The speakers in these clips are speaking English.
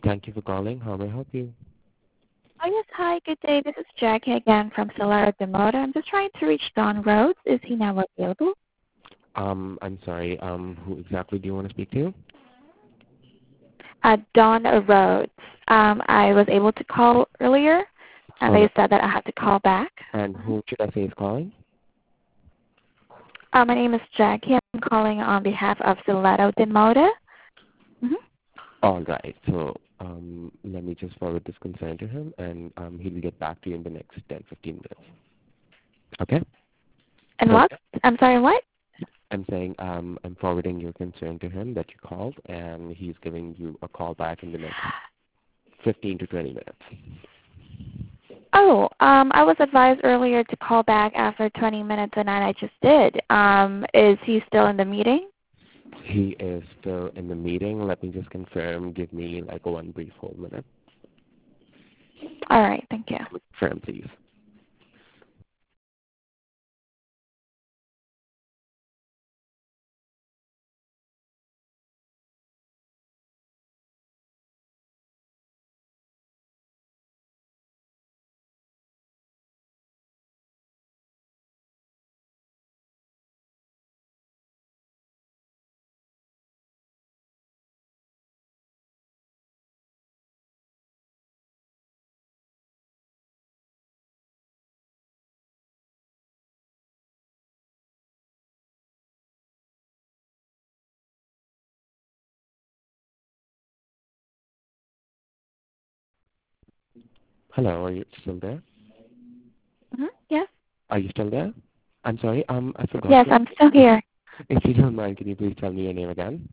Thank you for calling. How may I help you? Oh, yes. Hi, good day. This is Jackie again from Solera Demoda. I'm just trying to reach Don Rhodes. Is he now available? I'm sorry. Who exactly do you want to speak to? Don Rhodes. I was able to call earlier, and All they right. said that I had to call back. And who should I say is calling? My name is Jackie. I'm calling on behalf of Solera Demoda. Mm-hmm. All right. So let me just forward this concern to him, and he'll get back to you in the next 10-15 minutes. Okay? And So what? I'm sorry, what? I'm saying I'm forwarding your concern to him that you called, and he's giving you a call back in the next 15 to 20 minutes. Oh, I was advised earlier to call back after 20 minutes, and I just did. Is he still in the meeting? He is still in the meeting. Let me just confirm. Give me like one brief hold minute. All right, thank you. Confirm, please. Hello, are you still there? Mm-hmm. Yes. Are you still there? I'm sorry, I forgot Yes, your I'm still here. If you don't mind, can you please tell me your name again?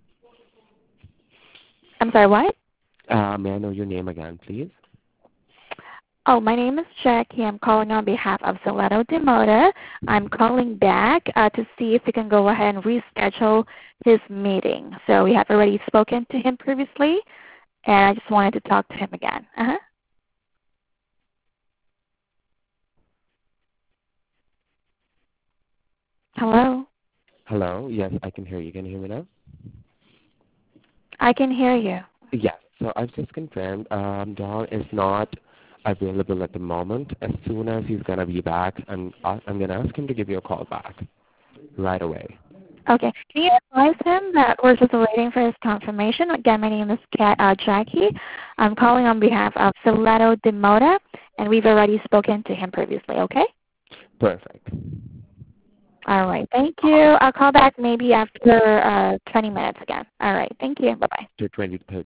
I'm sorry, what? May I know your name again, please? Oh, my name is Jackie. I'm calling on behalf of Solera Demoda. I'm calling back to see if we can go ahead and reschedule his meeting. So we have already spoken to him previously, and I just wanted to talk to him again. Uh-huh. Hello? Hello, yes, I can hear you. Can you hear me now? I can hear you. Yes, so I've just confirmed Don is not available at the moment. As soon as he's going to be back, I'm going to ask him to give you a call back right away. Okay. Can you advise him that we're just waiting for his confirmation? Again, my name is Jackie. I'm calling on behalf of Solera Demoda, and we've already spoken to him previously, okay? Perfect. All right. Thank you. I'll call back maybe after 20 minutes again. All right. Thank you. Bye-bye. To 20 to